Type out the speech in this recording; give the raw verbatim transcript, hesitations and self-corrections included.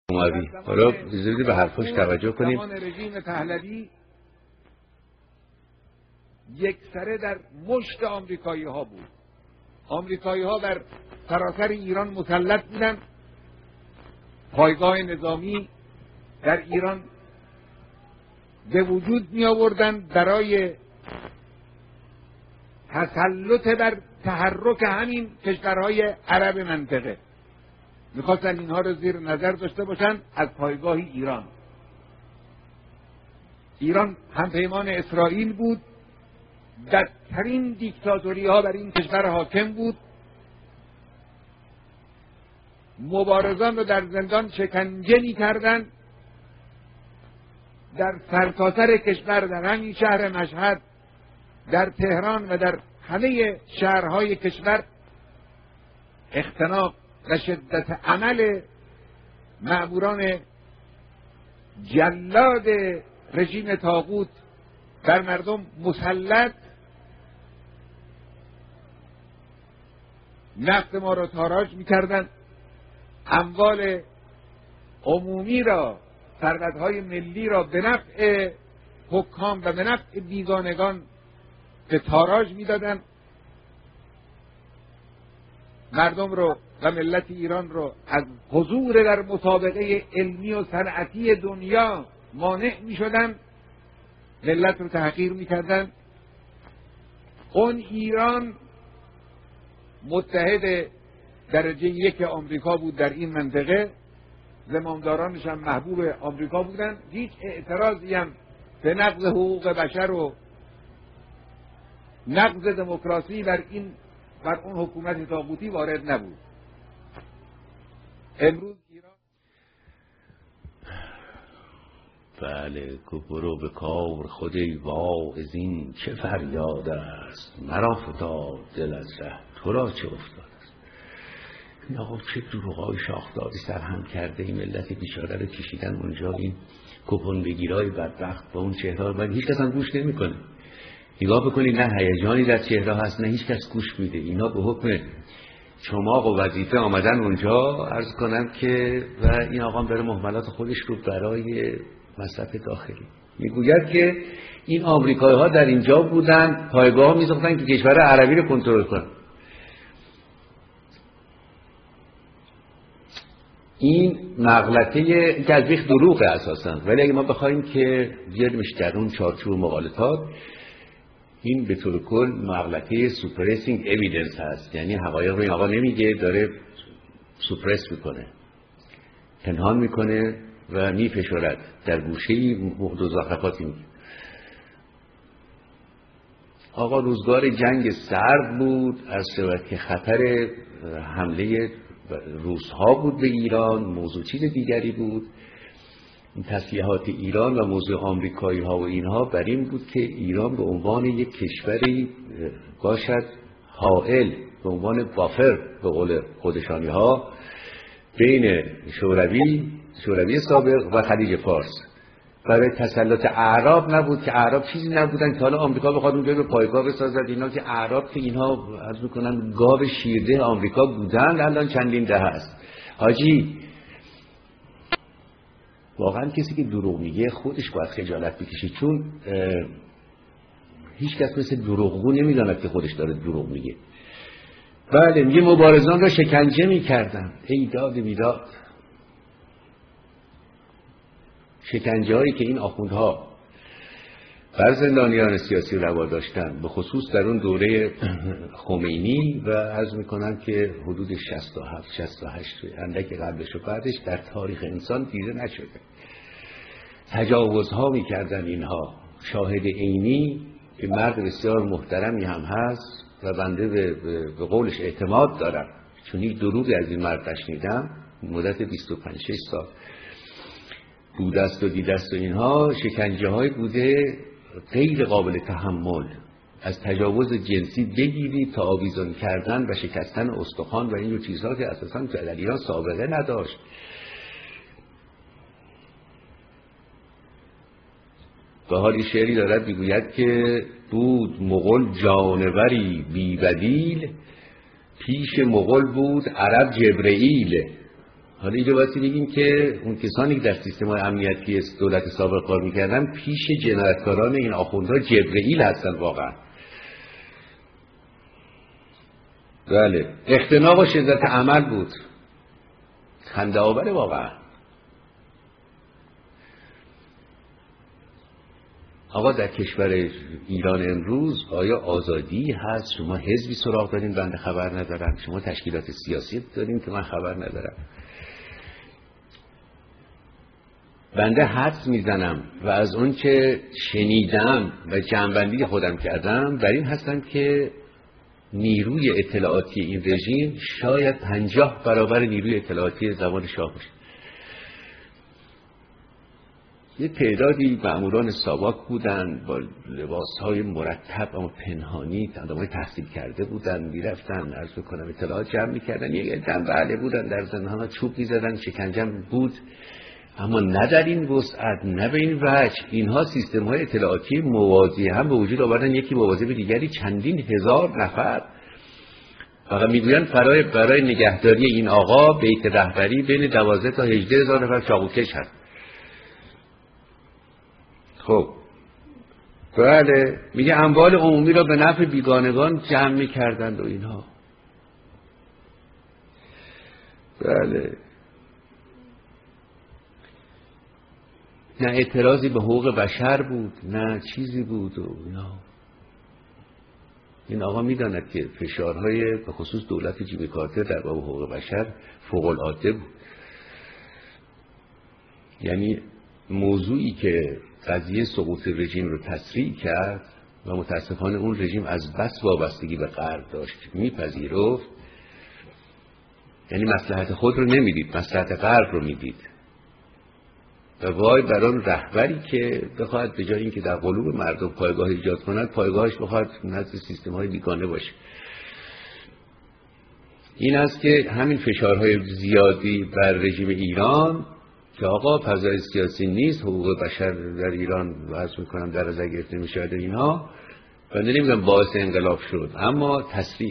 اومدی حالا بذارید به حرفش توجه کنیم. زمان رژیم پهلوی یک سره در مشت آمریکایی ها بود. آمریکایی ها بر سراسر ایران مسلط بودن، پایگاه نظامی در ایران به وجود می آوردن برای تسلط بر تحرک همین کشورهای عرب منطقه. میخواستن اینها رو زیر نظر داشته باشن از پایگاه ایران. ایران همپیمان اسرائیل بود، بدترین دیکتاتوری ها بر این کشور حاکم بود، مبارزان رو در زندان شکنجه می کردن. در سرتاسر کشور، در همین شهر مشهد، در تهران و در همه شهرهای کشور اختناق و شدت عمل مأموران جلاد رژیم طاغوت بر مردم مسلط، نفت ما را تاراج می‌کردند، اموال عمومی را، ثروت‌های ملی را به نفع حکام و به نفع بیگانگان به تاراج می‌دادند، مردم رو و ملت ایران رو از حضور در مسابقه علمی و صنعتی دنیا مانع می‌شدند، ملت رو تحقیر می‌کردند. اون ایران متحد درجه یک آمریکا بود در این منطقه، زمامدارانش هم محبوب آمریکا بودند. هیچ اعتراضی هم به نقض حقوق بشر و نقض دموکراسی بر این بر اون حکومت طاغوتی وارد نبود. امروز ایران بله برو به کار خودی واعظین چه فریاد است، مرا فتاد دل از ره تو را چه افتاد است. این آقا چه دروغای شاخداری سرهم کرده، این ملت بیچاره رو کشیدن اونجا، این کوپن بگیرای بدبخت با اون چهره و هیچ کس هم گوش نمیکنه. نگاه بکنید نه هیجانی در چهره هست نه هیچ کس گوش میده. اینا به حکم چماق و وظیفه آمدن اونجا، عرض کنم که و این آقا داره مهملات خودش رو برای مصرف داخلی میگوید که این آمریکایی ها در اینجا بودن، پایگاه میساختن که کشور عربی رو کنترل کنن. این مغلطه که از بیخ دروغه اساسا، ولی اگه ما بخوایم که بیاریمش در اون چارچوب مغالطات، این به طور کل مغلطه سوپرسینگ اویدنس هست، یعنی حقایق رو این آقا نمیگه، داره سوپرس میکنه، پنهان میکنه و میفشارد در گوشه‌ای مزخرفاتی میگه. آقا روزگار جنگ سرد بود، از شود که خطر حمله روس‌ها بود به ایران، موضوع چیز دیگری بود. این تسلیحات ایران و موضوع آمریکایی ها و اینها بر این بود که ایران به عنوان یک کشوری باشد حائل، به عنوان بافر به قول خودشانی ها بین شوروی شوروی سابق و خلیج فارس، برای تسلط اعراب نبود که اعراب چیزی نبودن که حالا آمریکا بخواد اونجا رو پایگاه بسازد. اینا که اعراب که اینها عرض میکنن گاو شیرده آمریکا بودن الان چندین دهه است. حاجی واقعا کسی که دروغ میگه خودش باید خجالت بکشه، چون هیچ کس مثل دروغگو نمیداند که خودش داره دروغ میگه. بله میگه مبارزان را شکنجه میکردن، ای داد بیداد. شکنجه هایی که این آخوندها بر زندانیان سیاسی روا داشتن، به خصوص در اون دوره خمینی و عرض میکنن که حدود شصت و هفت شصت و هشت اندک قبلش و بعدش در تاریخ انسان دیده نشده. تجاوزها میکردن اینها. شاهد عینی که مرد بسیار محترمی هم هست و بنده به, به قولش اعتماد دارم، چون هیچ دروغی از این مرد نشنیدم، مدت بیست و پنج شش سال بوده است و دیده است و اینها. شکنجه های بوده غیر قابل تحمل، از تجاوز جنسی بگیرید تا آویزان کردن و شکستن استخوان و این چیزها که اساساً در ایران سابقه نداشت. به حالی شعری دارد میگوید که بود مغول جانوری بی بدیل، پیش مغول بود عرب جبرئیل. حالا اینجا باید بگیم که اون کسانی که در سیستم‌های امنیتی دولت سابق کار می‌کردن پیش جنایتکاران این آخوندها جبرئیل هستن واقعا. بله، اختناق و شدت عمل بود، خنده آوره واقعا. آقا در کشور ایران امروز آیا آزادی هست؟ شما حزبی سراغ دارین بنده خبر ندارم، شما تشکیلات سیاسی دارین که من خبر ندارم. بنده حدس میزنم و از اون که شنیدم و جمع‌بندی خودم کردم بر این هستم که نیروی اطلاعاتی این رژیم شاید پنجاه برابر نیروی اطلاعاتی زمان شاه باشه. یه تعدادی مأموران ساواک بودن با لباسهای مرتب اما پنهانی، آدمای تحصیل کرده بودن، میرفتن عرض بکنم اطلاعات جمع میکردن. یه عده بله بودن در زندان‌ها چوب میزدن، شکنجه بود، اما نه در این وسعت، نه به این وجه. اینها سیستم‌های اطلاعاتی موازی هم به وجود آوردن، یکی موازی به دیگری، چندین هزار نفر. فقط میگوین برای برای نگهداری این آقا بیت رهبری بین دوازده تا هجده هزار نفر چاقوکش هست. خب بله، میگه اموال عمومی را به نفع بیگانگان جمع میکردند و اینها. بله، نه اعتراضی به حقوق بشر بود، نه چیزی بود و اینا. این آقا میداند که فشارهای به خصوص دولت جیمی کارتر در باب حقوق بشر فوق العاده بود. یعنی موضوعی که قضیه سقوط رژیم رو تسریع کرد و متاسفانه اون رژیم از بس وابستگی به غرب داشت میپذیرفت، یعنی مصلحت خود رو نمیدید، مصلحت غرب رو میدید. و وای بر آن رهبری که بخواد به جای اینکه در قلوب مردم پایگاه ایجاد کند، پایگاهش بخواد نزد سیستم‌های بیگانه باشه. این است که همین فشارهای زیادی بر رژیم ایران که آقا فضای سیاسی نیست، حقوق بشر در ایران وضع میکنم در نظر گرفته میشه اینها، و نمیگم باعث انقلاب شد، اما تسریع